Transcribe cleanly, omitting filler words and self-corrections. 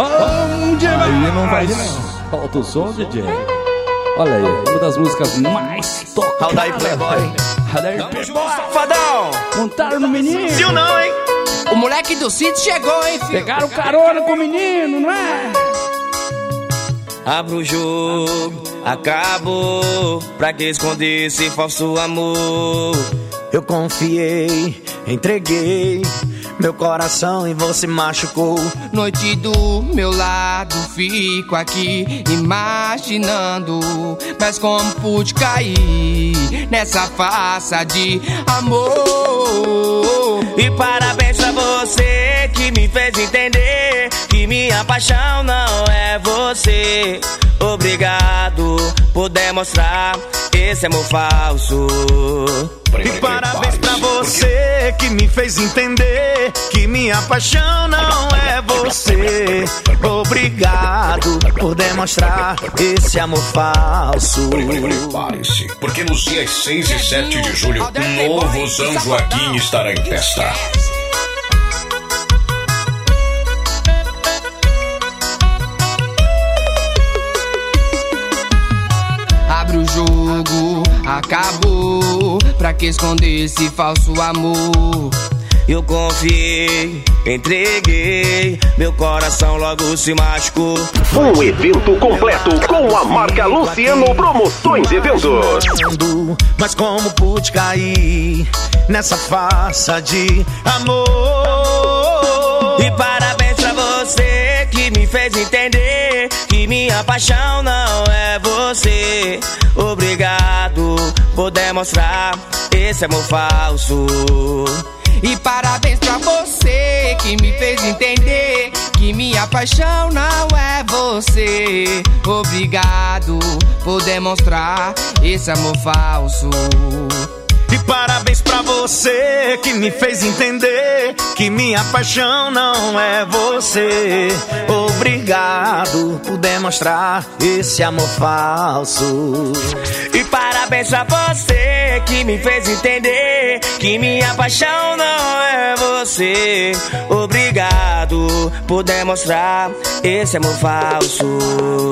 Bom demais. Aí não vai não. Solta o som, DJ. Olha aí, uma das músicas mais tocadas. Aldair Playboy. Aldair Playboy. Safadão. Montaram no menino. Viu não, hein? O moleque do sítio chegou, hein, filho? Pegaram carona com o menino, não é? Abra o jogo, acabou. Pra que esconder esse falso amor? Eu confiei, entreguei meu coração e você machucou. Noite do meu lado, fico aqui imaginando. Mas como pude cair nessa farsa de amor? E parabéns pra você que me fez entender que minha paixão não é você. Obrigado por demonstrar esse amor falso. E parabéns pra você que me fez entender que minha paixão não é você. Obrigado por demonstrar esse amor falso. Prepare-se, porque nos dias 6 e 7 de julho, o novo São Joaquim estará em festa. Abre o jogo, acabou. Pra que esconder esse falso amor? Eu confiei, entreguei, meu coração logo se machucou. Um evento completo com a marca Luciano Promoções e Eventos. Mas como pude cair nessa farsa de amor? E parabéns pra você que me fez entender que minha paixão não é você. Obrigado por demonstrar esse amor falso. E parabéns pra você que me fez entender que minha paixão não é você. Obrigado por demonstrar esse amor falso. E parabéns pra você que me fez entender que minha paixão não é você. Obrigado por demonstrar esse amor falso. E parabéns pra você que me fez entender que minha paixão não é você. Obrigado por demonstrar esse amor falso.